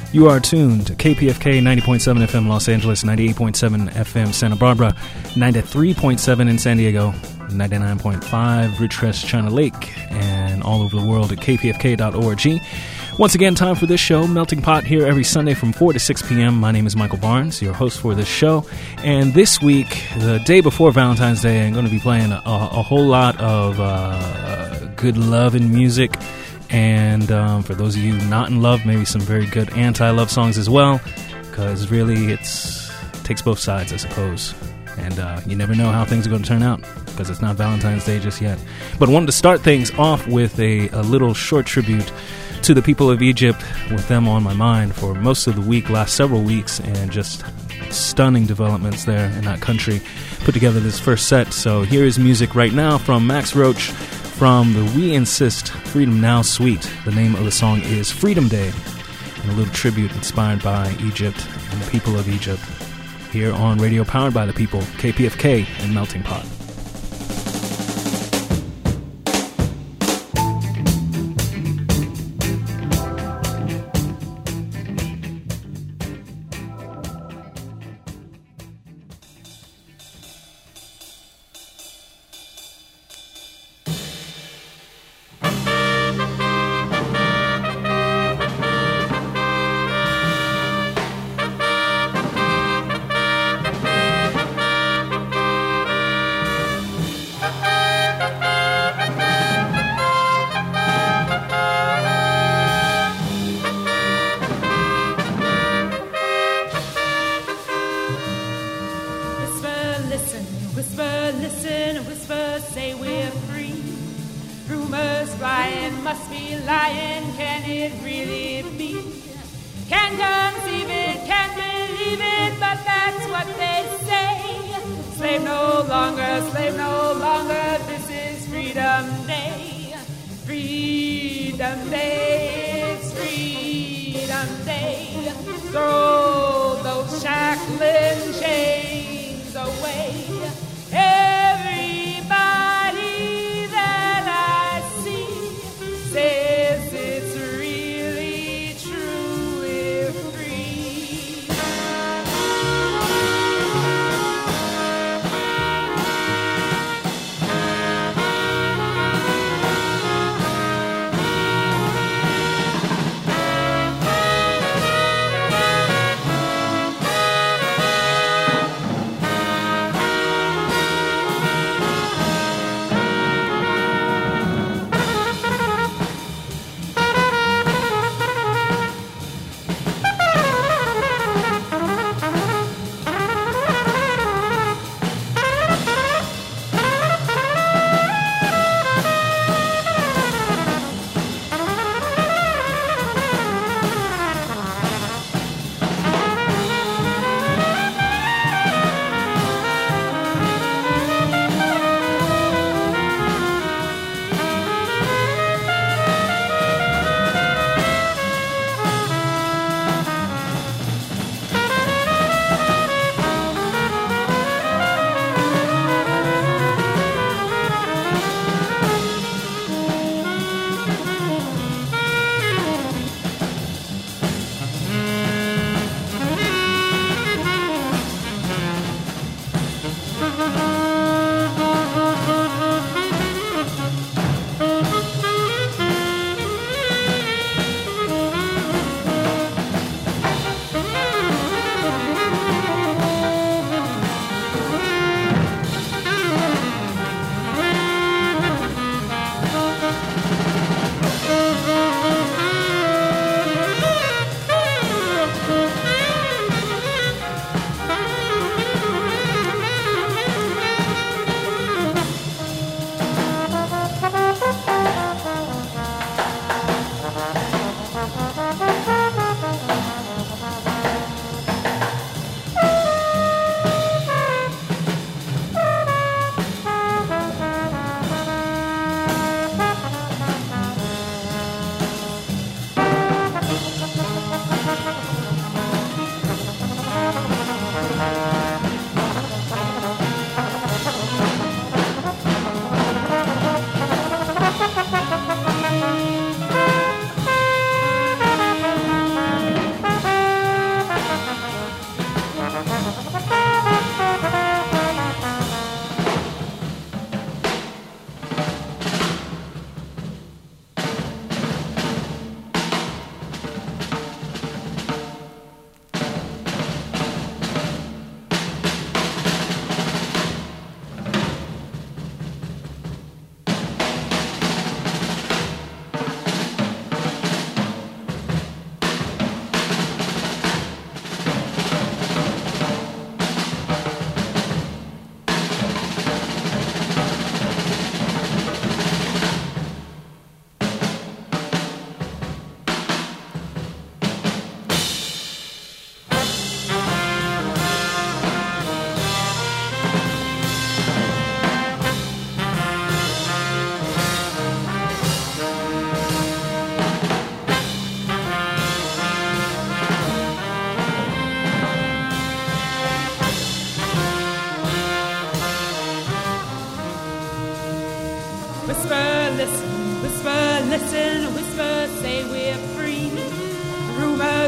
You are tuned to KPFK 90.7 FM Los Angeles, 98.7 FM Santa Barbara, 93.7 in San Diego, 99.5 Ridgecrest, China Lake, and all over the world at kpfk.org. Once again, time for this show, Melting Pot, here every Sunday from 4 to 6 p.m. My name is Michael Barnes, your host for this show. And this week, the day before Valentine's Day, I'm going to be playing a whole lot of good love and music. And for those of you not in love, maybe some very good anti-love songs as well, because really it takes both sides, I suppose. And you never know how things are going to turn out, because it's not Valentine's Day just yet. But I wanted to start things off with a little short tribute to the people of Egypt, with them on my mind for most of the week, last several weeks, and just stunning developments there in that country. Put together this first set, so here is music right now from Max Roach, from the We Insist Freedom Now suite. The name of the song is Freedom Day, and a little tribute inspired by Egypt and the people of Egypt, here on Radio Powered by the People, KPFK and Melting Pot.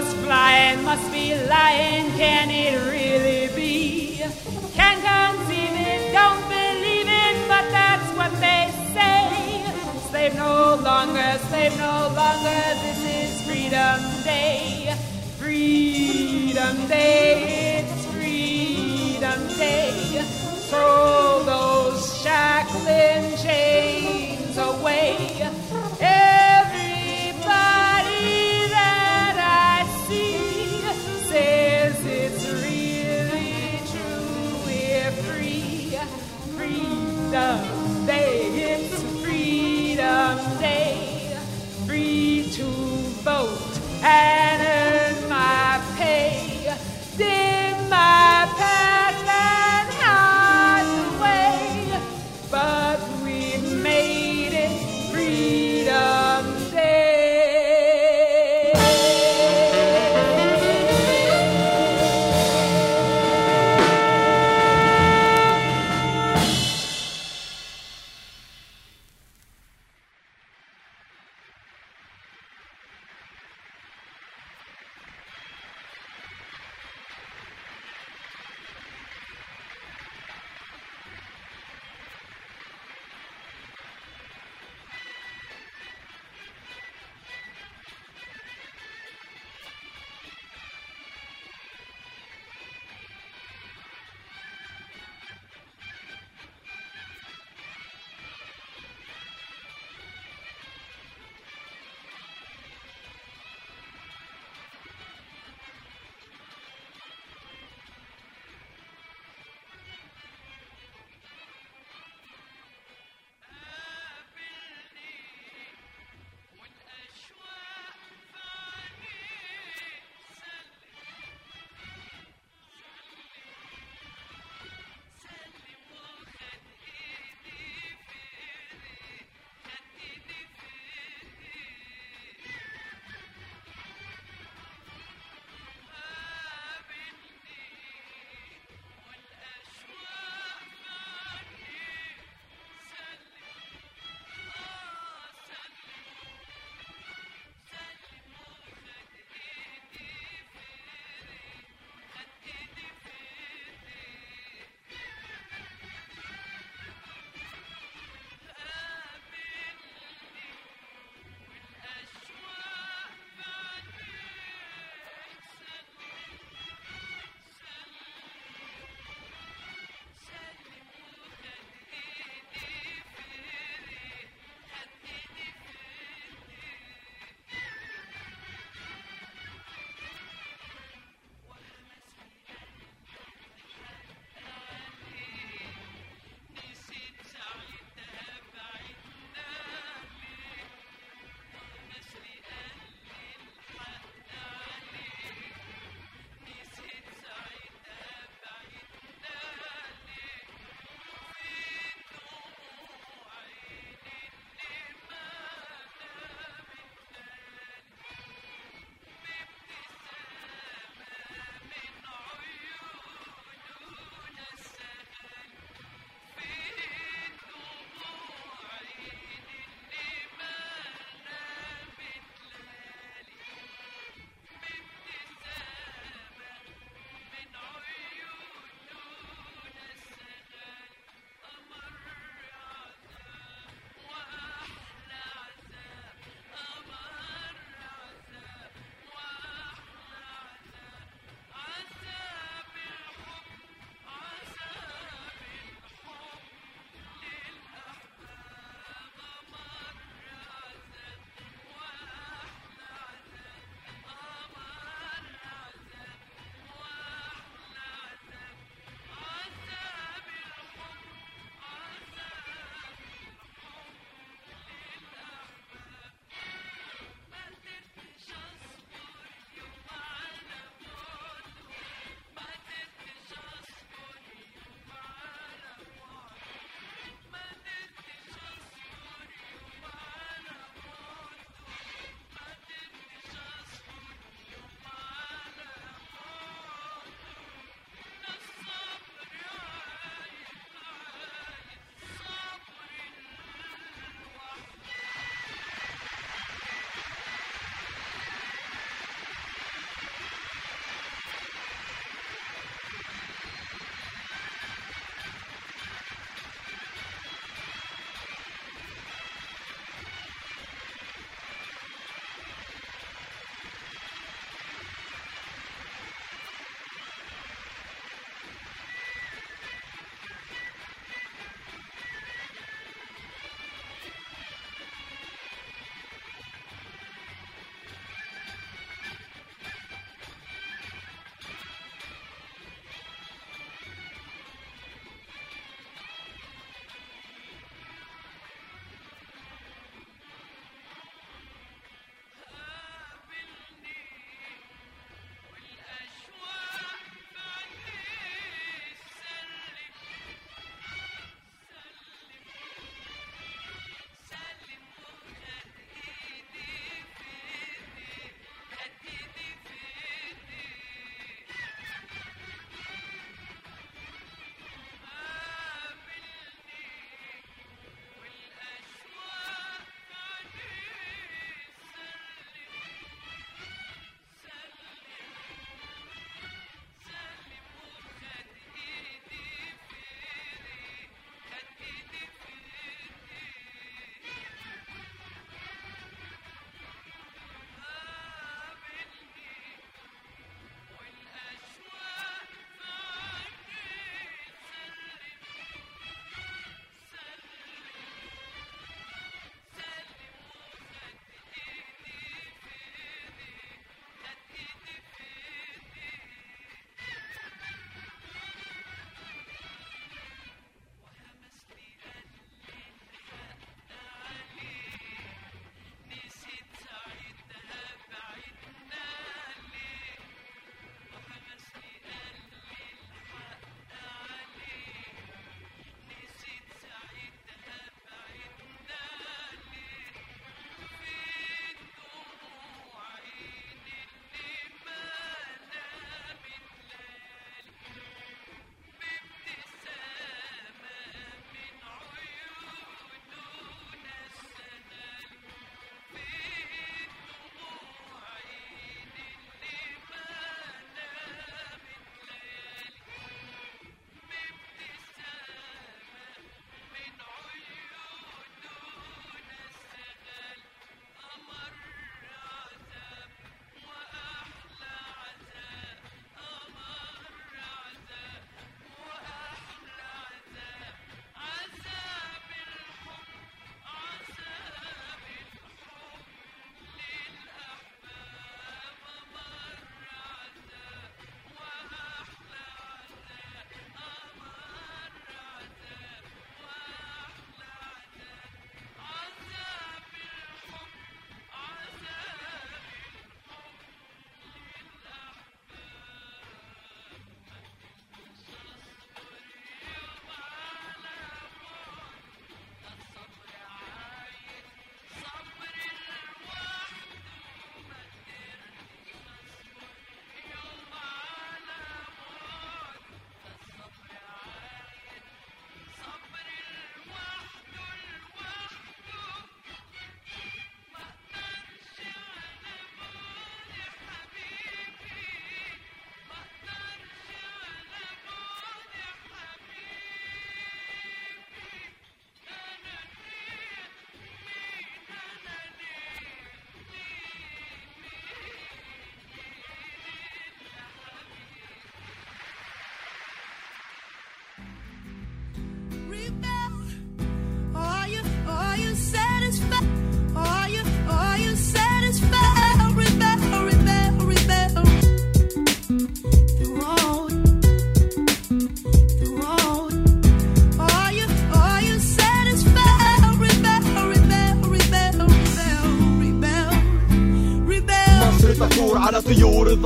was flying, must be lying, can it really be? Can't conceive it, don't believe it, but that's what they say. Slave no longer, this is Freedom Day. Freedom Day, it's Freedom Day. Throw those shackling chains away. Everybody that I see says it's really true. We're free. Freedom Day, it's Freedom Day. Free to vote and earn my pay.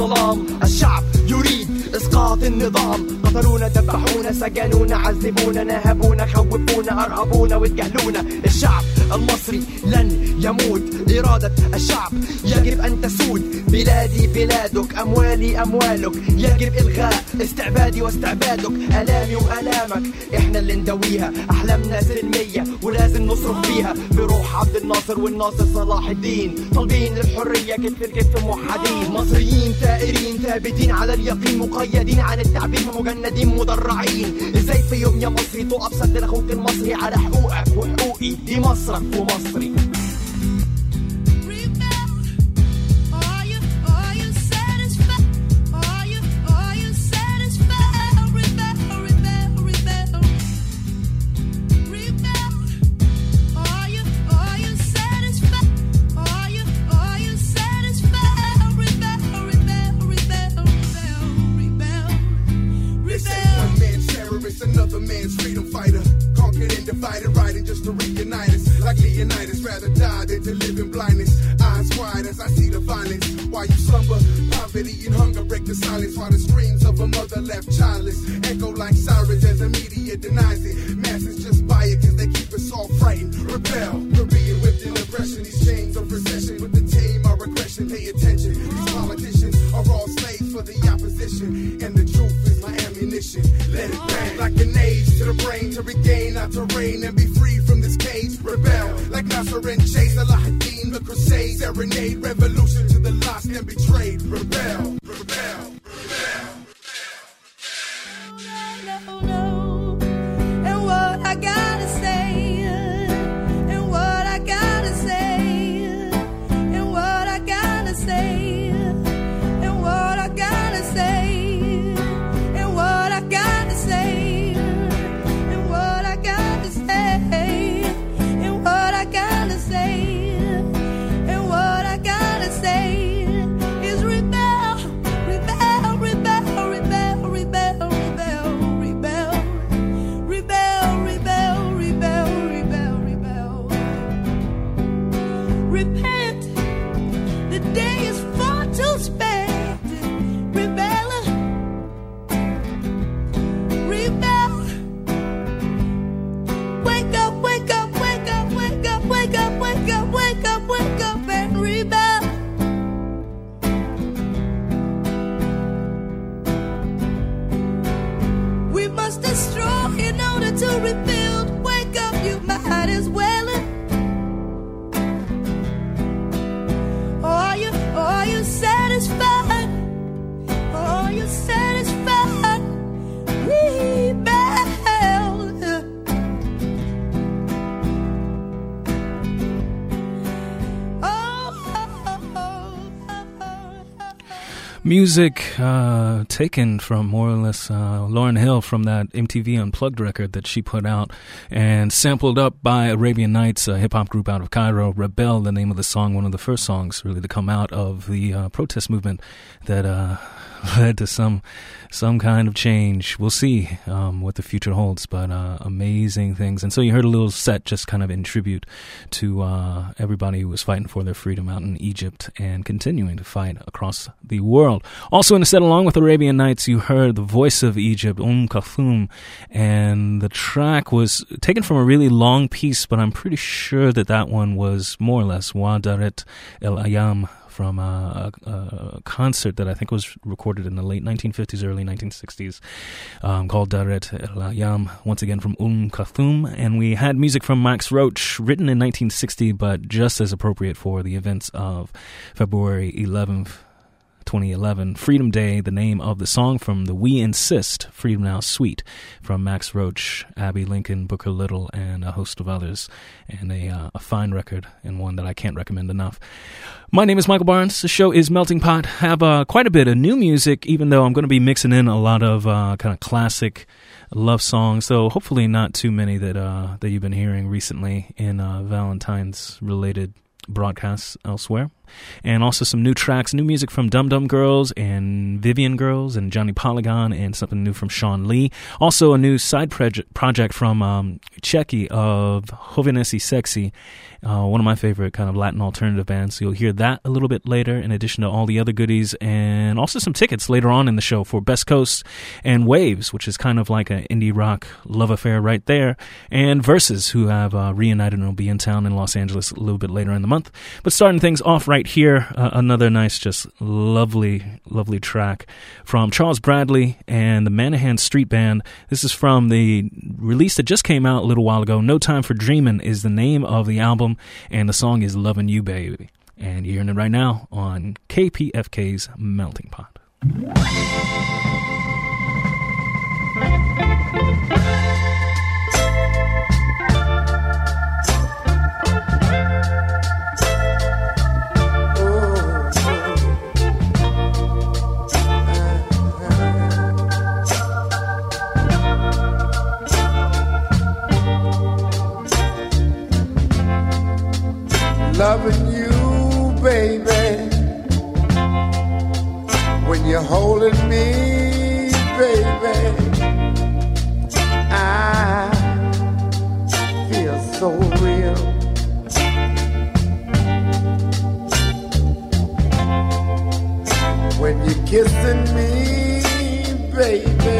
الظلام. الشعب يريد إسقاط النظام. قتلونا ذبحونا سجنونا عذبونا نهبونا خوفونا أرهبونا واتجاهلونا. الشعب المصري لن يموت. إرادة الشعب يجب أن تسود. بلادي بلادك أموالي أموالك. يجب إلغاء استعبادي واستعبادك. ألامي وألامك إحنا اللي ندويها. أحلامنا سلمية ولازم نصرف فيها. بروح عبد الناصر والناصر صلاح الدين طالبين للحرية كتف الكتف موحدين. مصريين ثائرين ثابتين على اليقين مقيدين عن التعبير مجندين مدرعين. ازاي في يوم يا مصري تقف سد لاخوك المصري على حقوقك وحقوقي دي مصرك ومصري. Another man's freedom fighter, conquered and divided, riding just to reunite us. Like Leonidas, rather die than to live in blindness. Eyes wide as I see the violence. While you slumber, poverty and hunger break the silence. While the screams of a mother left childless echo like sirens as the media denies it. Masses just buy it cause they keep us all frightened. Rebel, we're being whipped in oppression. These chains of recession with the tame our aggression. Pay attention, these politicians are all slaves for the opposition. And the truth is my ammunition. Let it bang like grenades to the brain to regain our terrain and be free from this cage. Rebel like Nasser and Chase, Alahadin, the crusade, serenade, revolution to the lost and betrayed. Rebel, rebel, rebel. No, no. And what I gotta say, and what I gotta say, and what I gotta say, and what I gotta say, and what I gotta say. Music taken from more or less Lauryn Hill from that MTV Unplugged record that she put out and sampled up by Arabian Nights, a hip-hop group out of Cairo. Rebel, the name of the song, one of the first songs really to come out of the protest movement that led to some kind of change. We'll see what the future holds, but amazing things. And so you heard a little set just kind of in tribute to everybody who was fighting for their freedom out in Egypt and continuing to fight across the world. Also in the set along with Arabian Nights, you heard the voice of Egypt, Kulthum, and the track was taken from a really long piece, but I'm pretty sure that one was more or less Wa Daret El Ayam, from a concert that I think was recorded in the late 1950s, early 1960s, called Daret El Ayam, once again from Kulthum. And we had music from Max Roach, written in 1960, but just as appropriate for the events of February 11th, 2011. Freedom Day, the name of the song from the We Insist Freedom Now Suite from Max Roach, Abby Lincoln, Booker Little, and a host of others. And a fine record, and one that I can't recommend enough. My name is Michael Barnes. The show is Melting Pot. Have quite a bit of new music, even though I'm going to be mixing in a lot of kind of classic love songs, so hopefully not too many that you've been hearing recently in Valentine's-related broadcasts elsewhere. And also some new tracks, new music from Dum Dum Girls and Vivian Girls and Johnny Polygon, and something new from Sean Lee. Also a new side project from Checky of Jóvenes y Sexy, one of my favorite kind of Latin alternative bands. So you'll hear that a little bit later, in addition to all the other goodies, and also some tickets later on in the show for Best Coast and Waves, which is kind of like an indie rock love affair right there, and Versus, who have reunited and will be in town in Los Angeles a little bit later in the month. But starting things off right here, another nice, just lovely track from Charles Bradley and the Manahan Street Band. This is from the release that just came out a little while ago. No Time for Dreamin' is the name of the album, and the song is Lovin' You Baby. And you're hearing it right now on KPFK's Melting Pot. Loving you, baby, when you're holding me, baby, I feel so real. When you're kissing me, baby,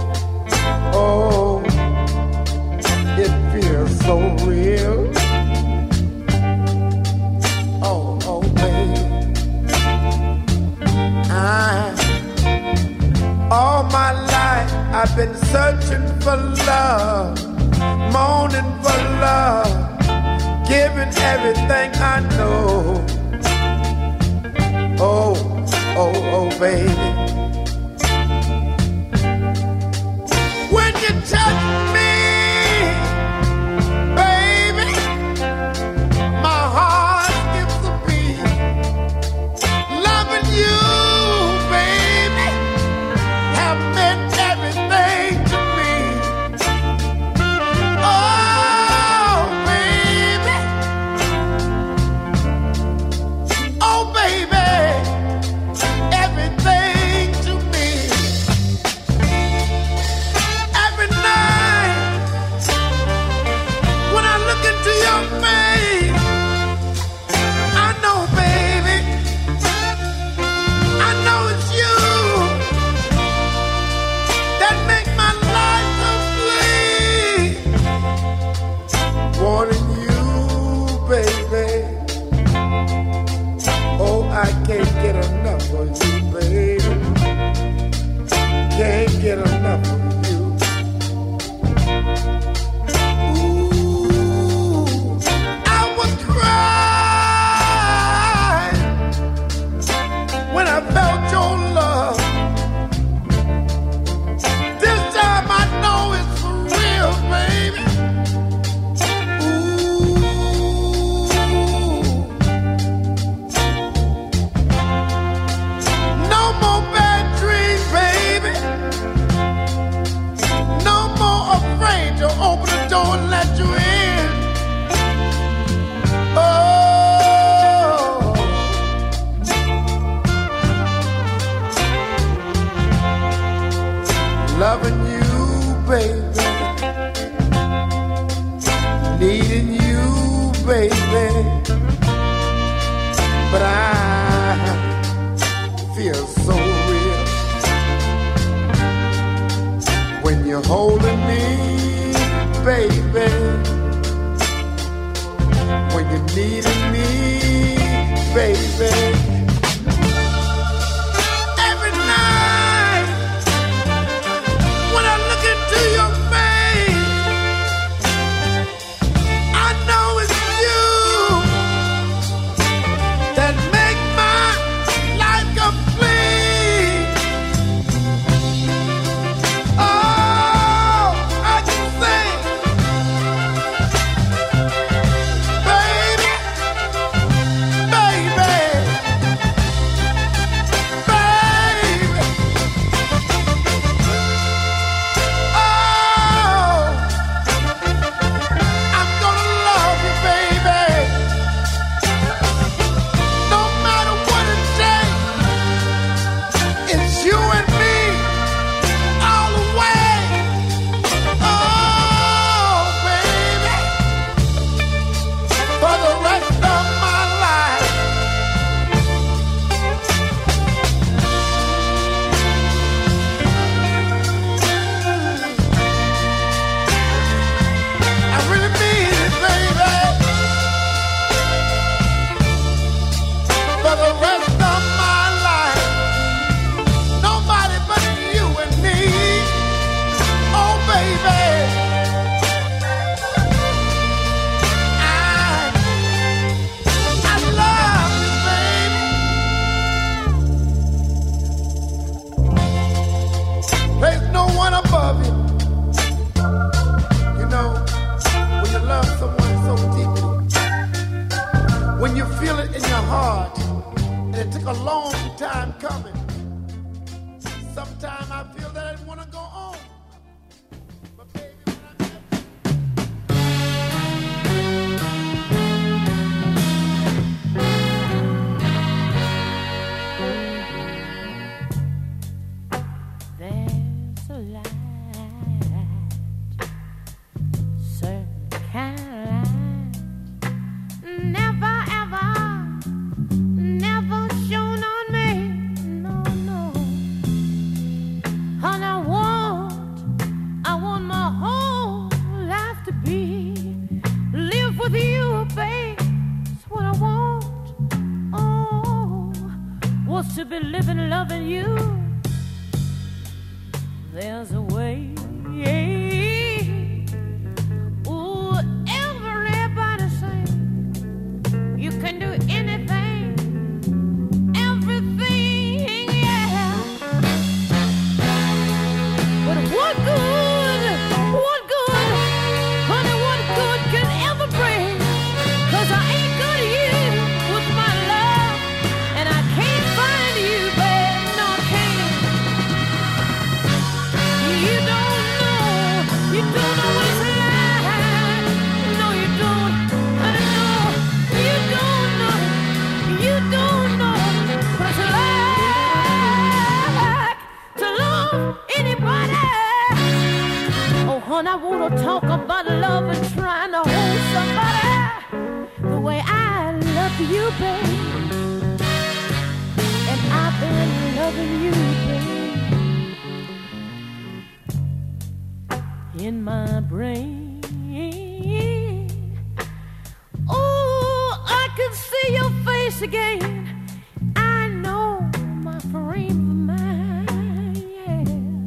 oh, it feels so real. All my life I've been searching for love, moaning for love, giving everything I know. Oh, oh, oh, baby. When you touch me, baby, my heart skips a beat. Loving you, loving you, baby, needing you, baby, but I feel so real when you're holding me, baby, when you're needing me, baby. find you, there's a way. Ooh, everybody say you can do anything, everything, yeah. But what good, honey, what good can ever bring? 'Cause I ain't got you with my love, and I can't find you, babe, no, I can't. You don't know what it's like. No, you don't. I know. You don't know what it's like to love anybody. Oh, honey, I wanna talk about love and trying to hold somebody the way I love you, babe. And I've been loving you, babe. In my brain, oh, I can see your face again. I know my frame of mind, yeah.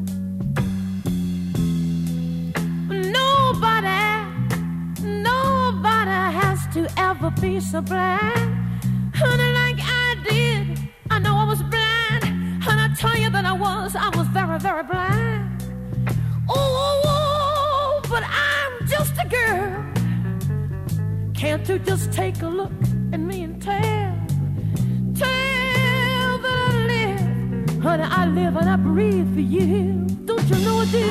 Nobody has to ever be so blind, honey, like I did. I know I was blind, and I tell you that I was very, very blind. Oh, but I'm just a girl. Can't you just take a look at me and tell that I live, honey, I live and I breathe for you. Don't you know I do?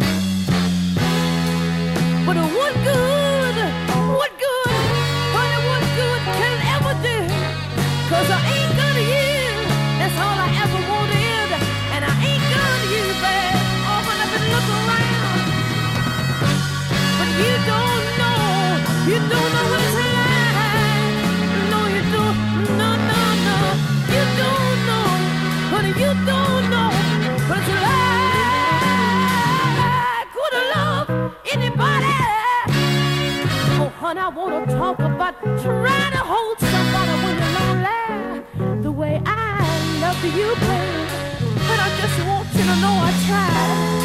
But what good, honey, what good can it ever do? 'Cause I ain't got you, that's all I ever wanted, and I ain't got you, babe. Open up and look around, but you don't know what it's like. No, you don't, no, you don't know, honey, you don't know what it's like. Could I love anybody? Oh, honey, I wanna talk about trying to hold somebody when you're lonely, the way I love you, babe. But I just want you to know I tried.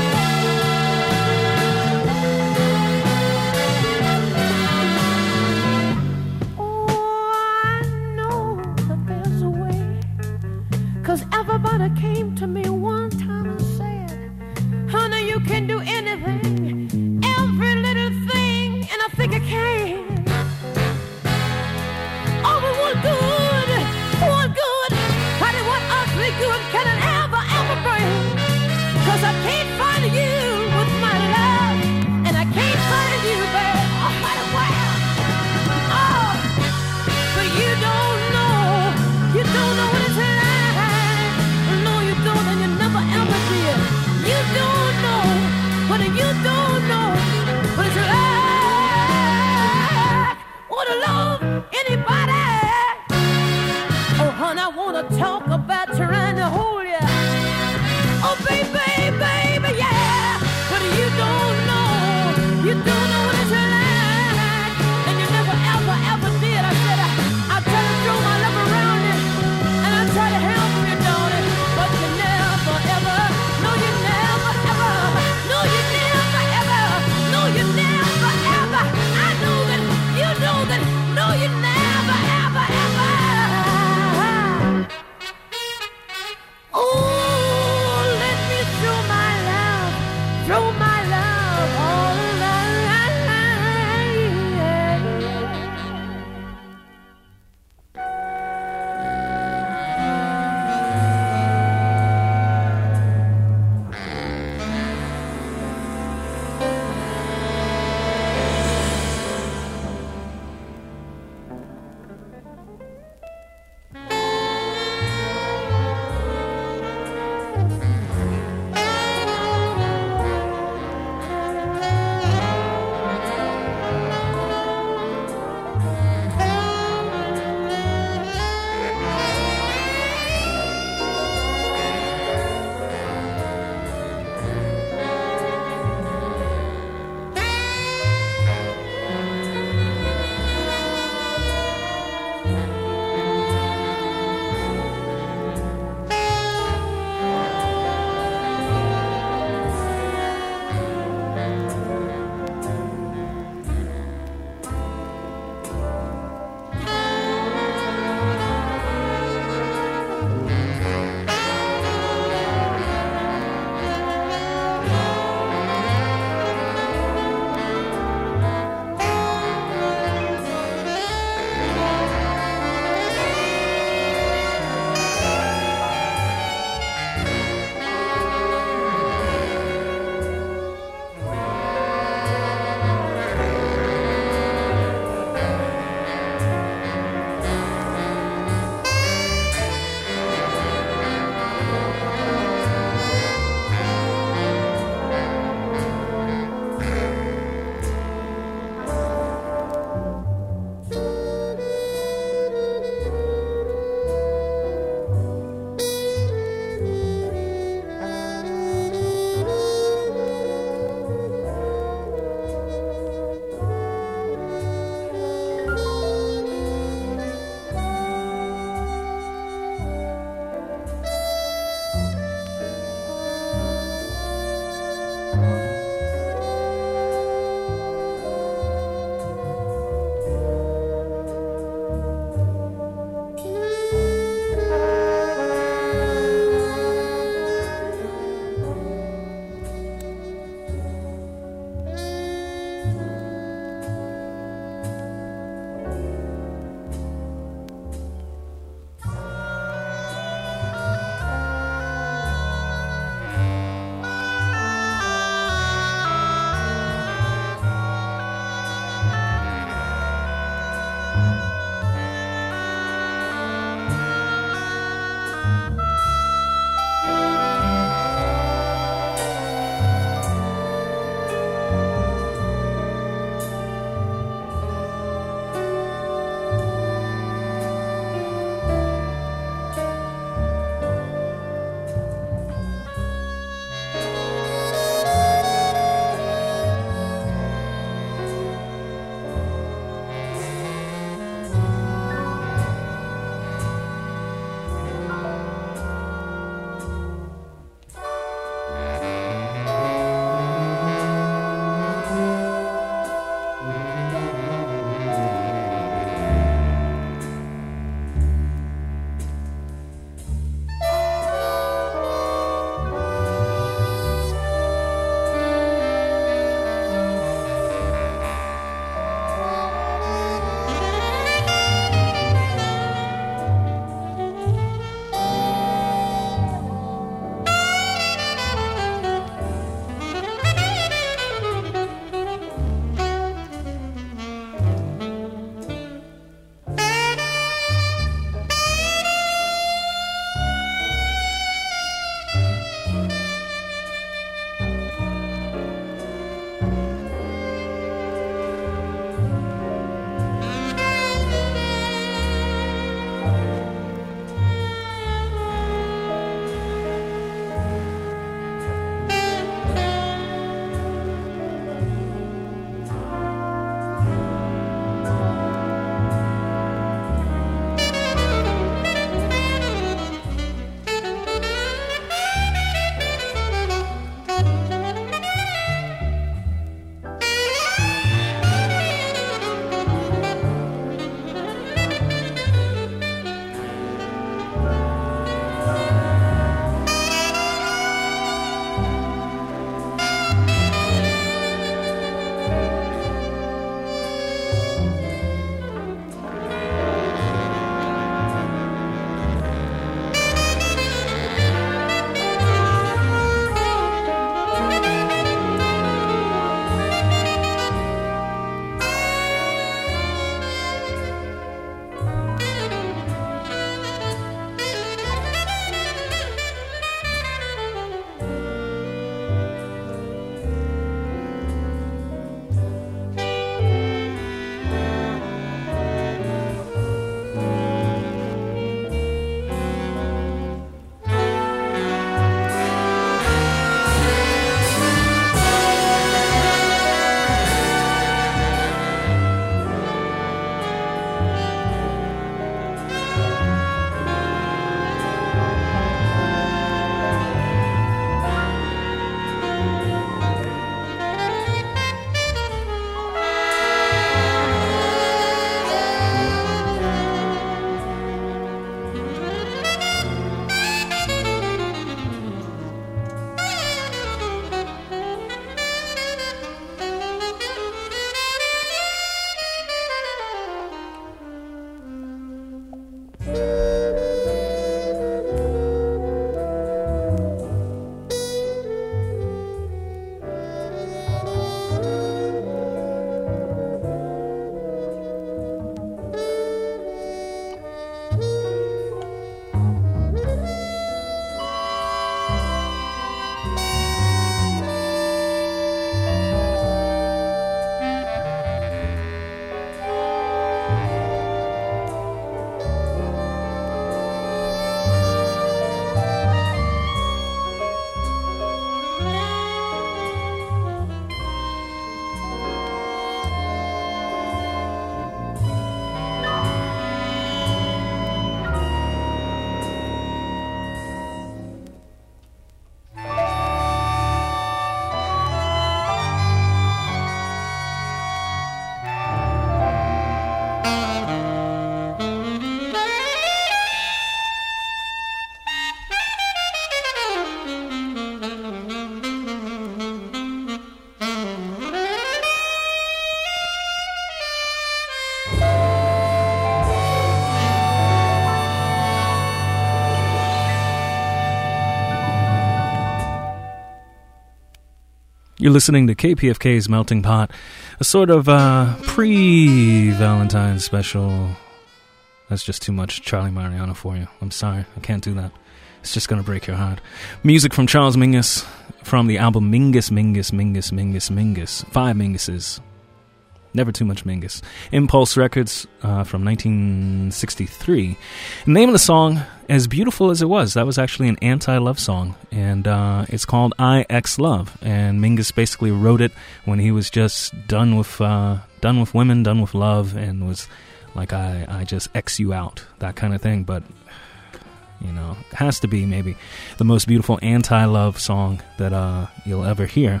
You're listening to KPFK's Melting Pot, a sort of pre-Valentine's special. That's just too much Charlie Mariano for you. I'm sorry, I can't do that. It's just going to break your heart. Music from Charles Mingus from the album Mingus, Mingus, Mingus, Mingus, Mingus. 5 Minguses. Never too much Mingus. Impulse Records from 1963. The name of the song, as beautiful as it was, that was actually an anti-love song. And it's called I X Love. And Mingus basically wrote it when he was just done with women, done with love, and was like, I just X you out, that kind of thing. But, you know, it has to be maybe the most beautiful anti-love song that you'll ever hear.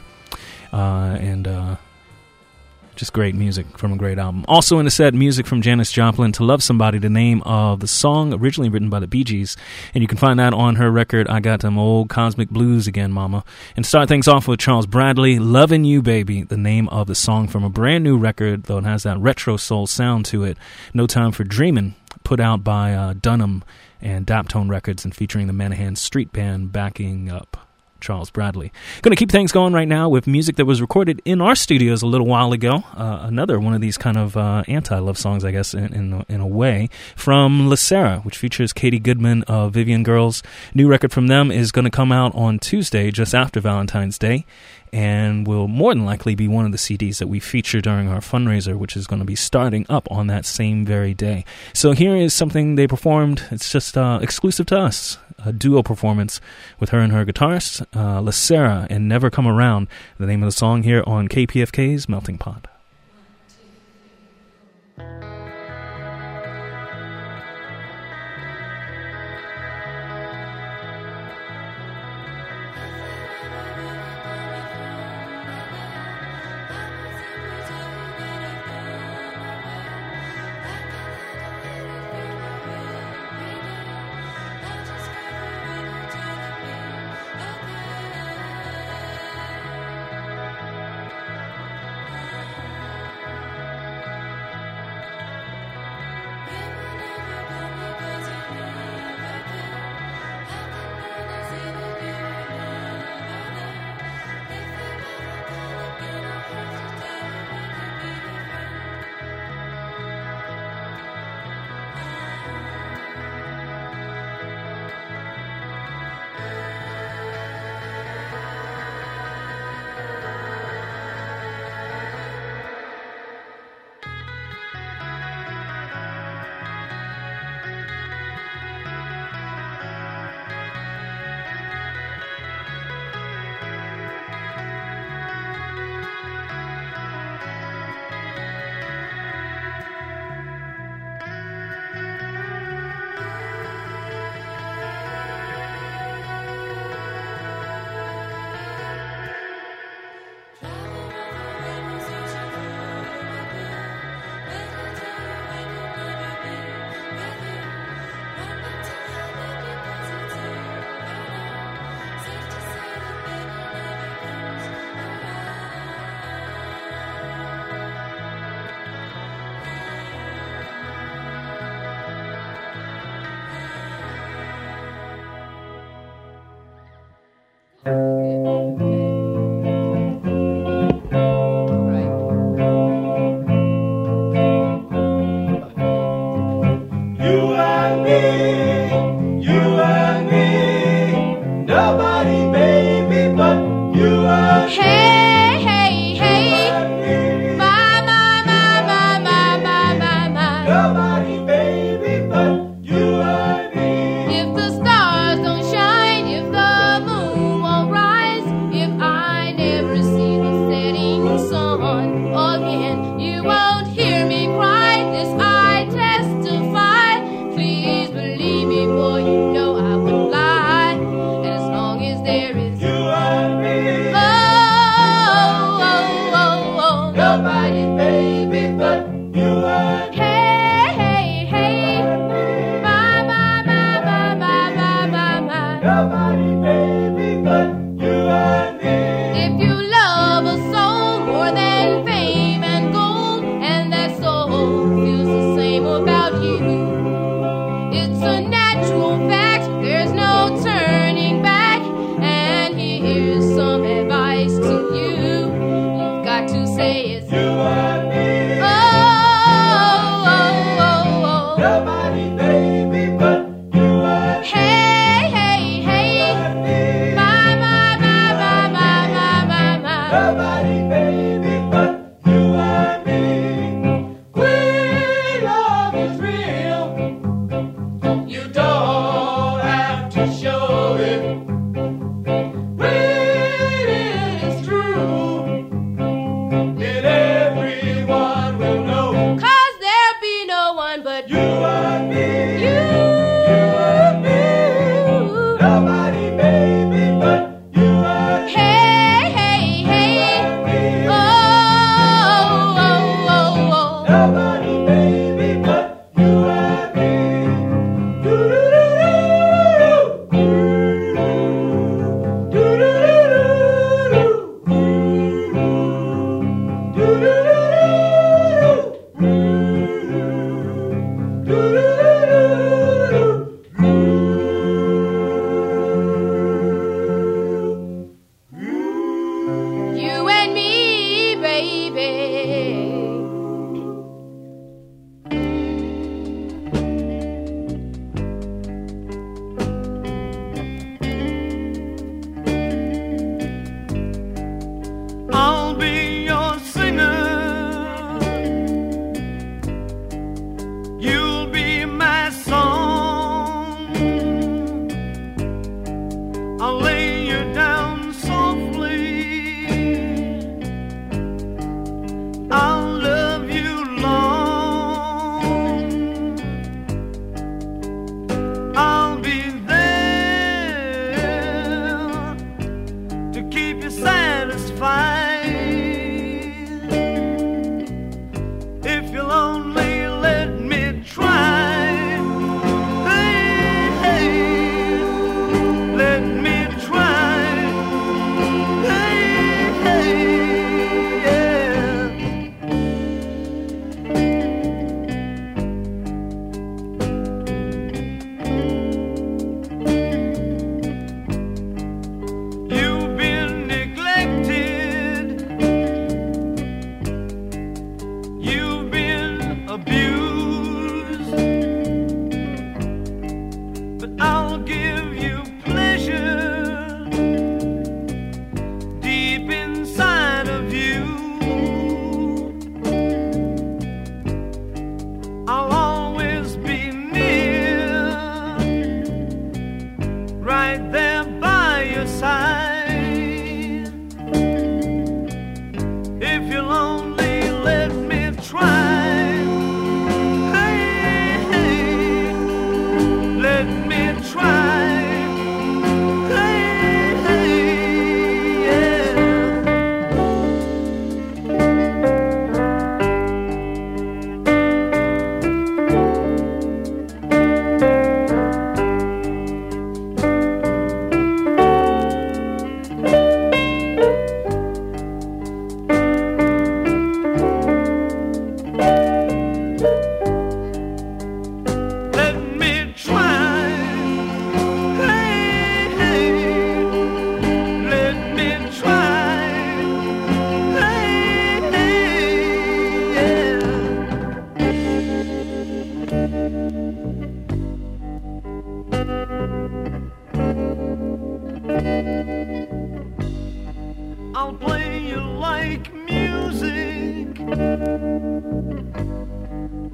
Just great music from a great album. Also in the set, music from Janis Joplin, To Love Somebody, the name of the song, originally written by the Bee Gees. And you can find that on her record, I Got Them Old Cosmic Blues Again, Mama. And start things off with Charles Bradley, Lovin' You Baby, the name of the song from a brand new record, though it has that retro soul sound to it, No Time for Dreamin', put out by Dunham and Daptone Records and featuring the Manahan Street Band backing up Charles Bradley. Going to keep things going right now with music that was recorded in our studios a little while ago. Another one of these kind of anti-love songs, I guess, in a way, from La Sera, which features Katie Goodman of Vivian Girls. New record from them is going to come out on Tuesday, just after Valentine's Day, and will more than likely be one of the CDs that we feature during our fundraiser, which is going to be starting up on that same very day. So here is something they performed. It's just exclusive to us. A duo performance with her and her guitarist, La Sera and Never Come Around, the name of the song here on KPFK's Melting Pot.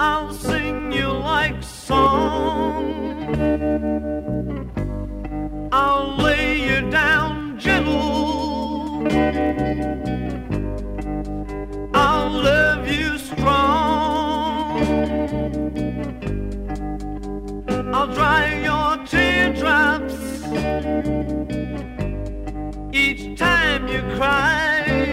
I'll sing you like song. I'll lay you down gentle. I'll love you strong. I'll dry your teardrops each time you cry.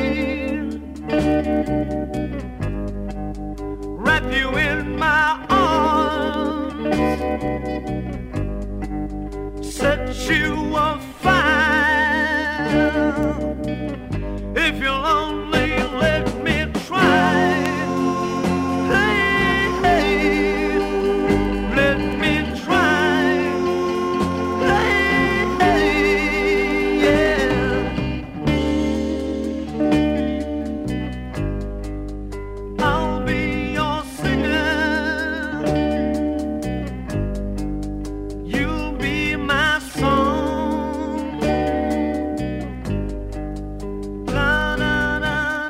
Wrap you in my arms, set you afire. If you'll only let me try, hey, hey, let me try, hey, hey, yeah. I'll be your singer, you'll be my song. La, la, la,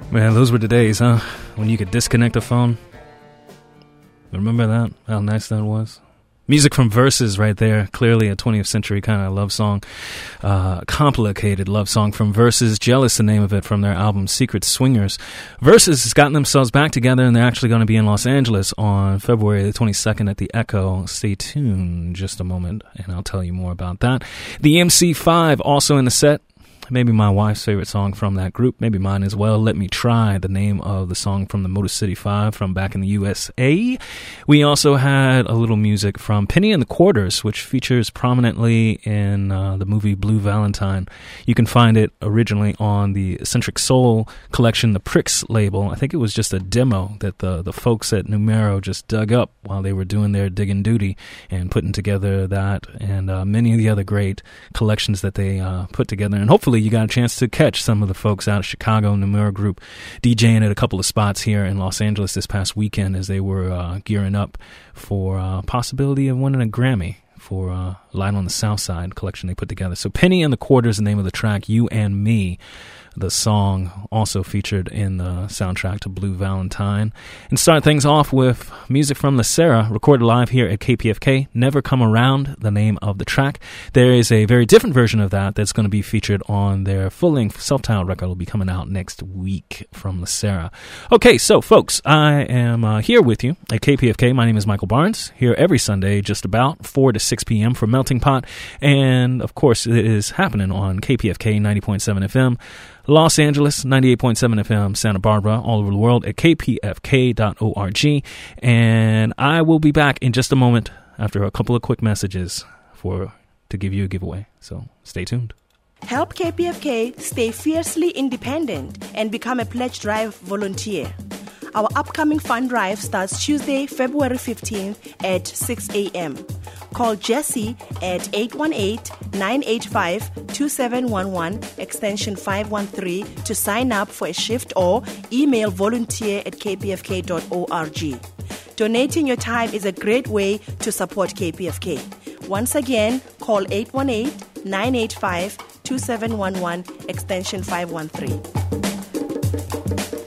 Man, those were the days, huh? When you could disconnect a phone. Remember that? How nice that was? Music from Verses right there. Clearly a 20th century kind of love song. Complicated love song from Verses. Jealous, the name of it, from their album Secret Swingers. Verses has gotten themselves back together, and they're actually going to be in Los Angeles on February the 22nd at the Echo. Stay tuned just a moment, and I'll tell you more about that. The MC5 also in the set. Maybe my wife's favorite song from that group, maybe mine as well. Let Me Try, the name of the song from the Motor City 5 from back in the USA. We also had a little music from Penny and the Quarters, which features prominently in the movie Blue Valentine. You can find it originally on the Eccentric Soul collection, the Pricks label. I think it was just a demo that the folks at Numero just dug up while they were doing their digging duty and putting together that and many of the other great collections that they put together. And hopefully you got a chance to catch some of the folks out of Chicago, Numero Group, DJing at a couple of spots here in Los Angeles this past weekend as they were gearing up for possibility of winning a Grammy for Light on the South Side collection they put together. So Penny and the Quarters, the name of the track, You and Me. The song also featured in the soundtrack to Blue Valentine. And start things off with music from La Sera, recorded live here at KPFK. Never Come Around, the name of the track. There is a very different version of that that's going to be featured on their full-length self-titled record. Will be coming out next week from La Sera. Okay, so folks, I am here with you at KPFK. My name is Michael Barnes, here every Sunday just about 4 to 6 p.m. for Melting Pot. And, of course, it is happening on KPFK 90.7 FM. Los Angeles, 98.7 FM, Santa Barbara, all over the world at kpfk.org. And I will be back in just a moment after a couple of quick messages to give you a giveaway. So stay tuned. Help KPFK stay fiercely independent and become a Pledge Drive volunteer. Our upcoming fund drive starts Tuesday, February 15th at 6 a.m. Call Jesse at 818-985-2711, extension 513 to sign up for a shift or email volunteer@kpfk.org. Donating your time is a great way to support KPFK. Once again, call 818-985-2711, extension 513.